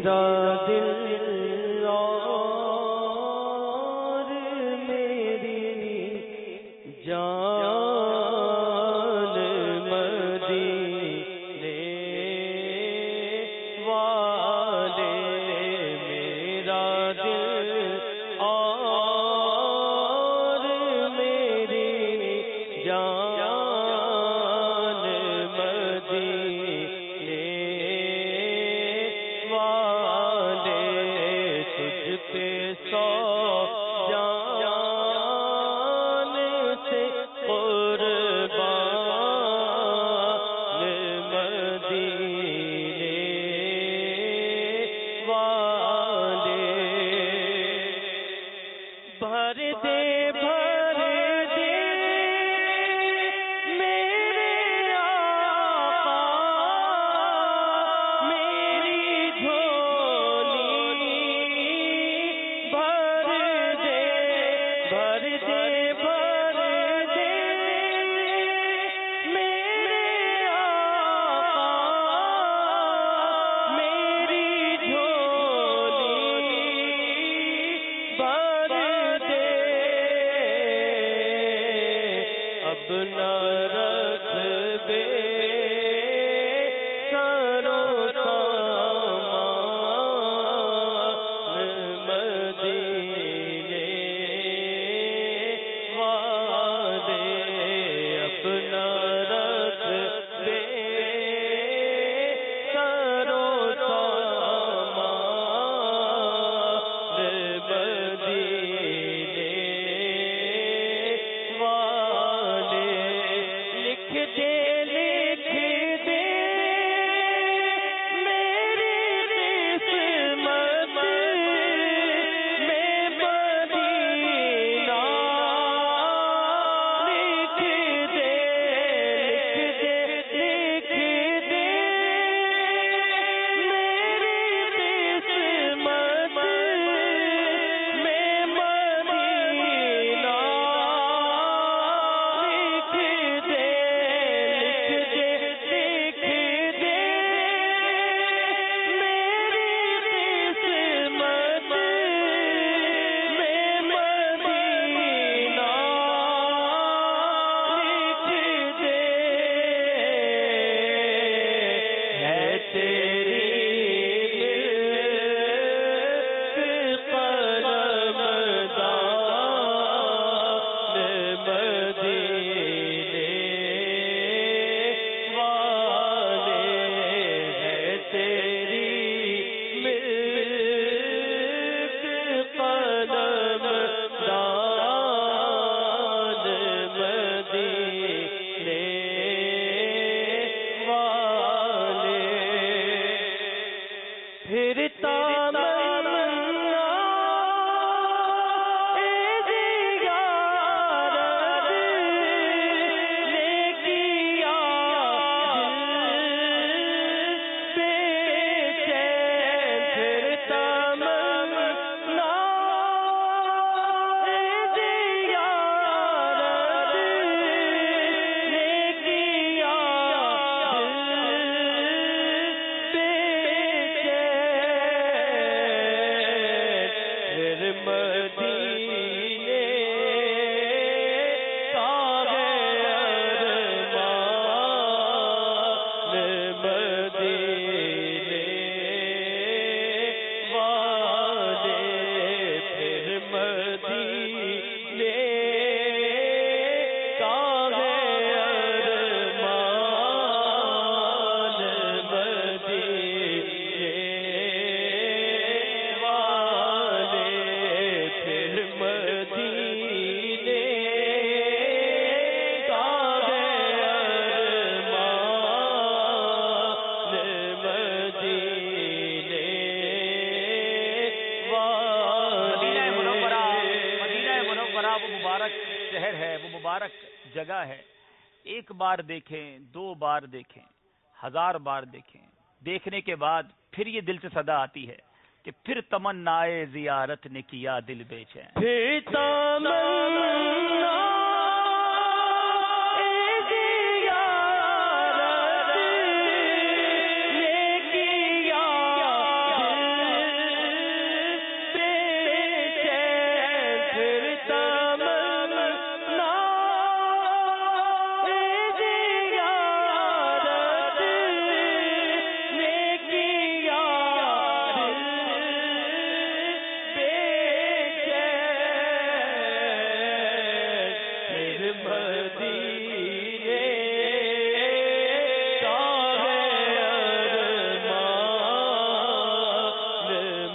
میرا دل اور میری جان مدینے والے، میرا دل اور میری جان مدینے والے، تجھ پہ سو جان سے قربان مدینے والے، بھر دے بھر دے میرے آقا میری جھولی، بھر دے بھر دے بھر دے میرے آقا میری جھولی، بھر دے، اب نہ رکھ بے سرو سامان مدینے والے، اپنا رکھ بے سرو سامان مدینے والے، لکھ دے میری قسمت میں مدینہ، لکھ دے میری قسمت میں مدینہ، لکھ دے میری قسمت میں مدینہ، لکھ دے، ہے تیری ملک قلمدان مدینے والے، ہے تیری ملک قلمدان مدینے والے، پھرتا تمنا اے زیارت نے کیا دل بے چین، پھرتا تمنا اے زیارت نے کیا دل بے شہر ہے، وہ مبارک جگہ ہے. ایک بار دیکھیں، دو بار دیکھیں، 1000 بار دیکھیں، دیکھنے کے بعد پھر یہ دل سے صدا آتی ہے کہ پھر تمنائے زیارت نے کیا دل بے چین. زیارت نے کیا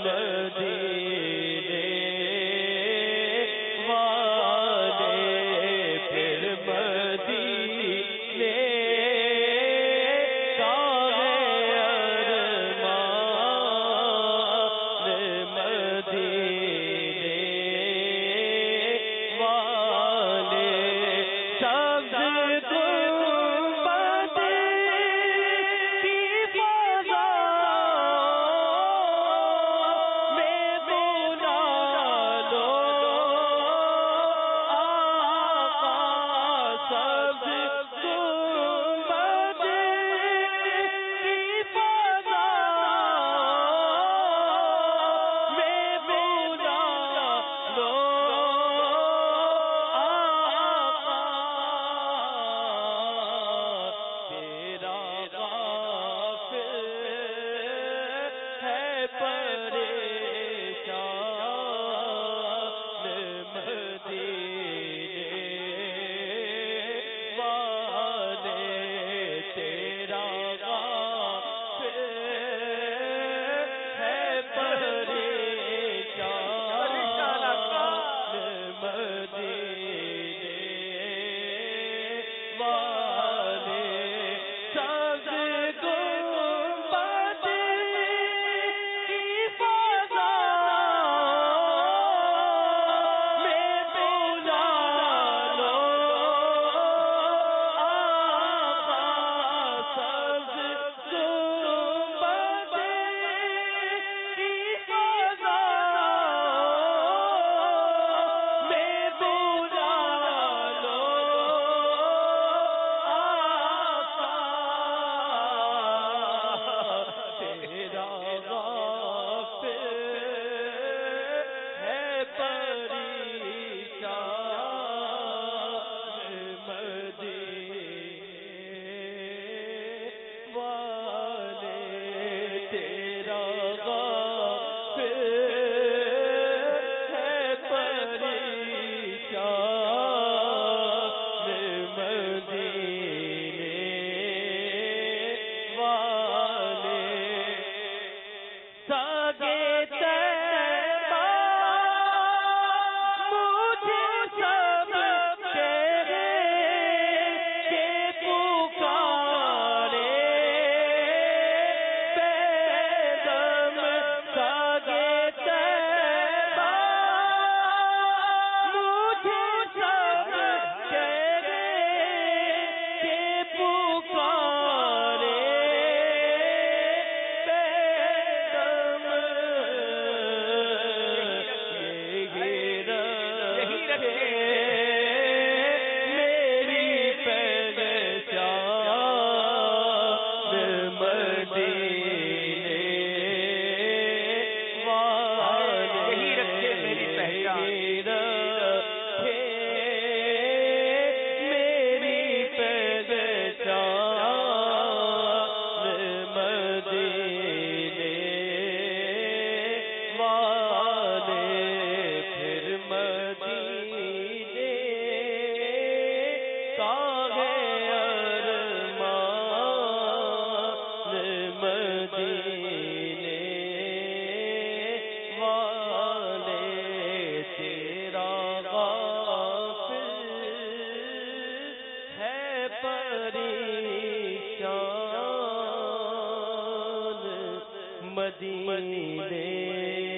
مدینے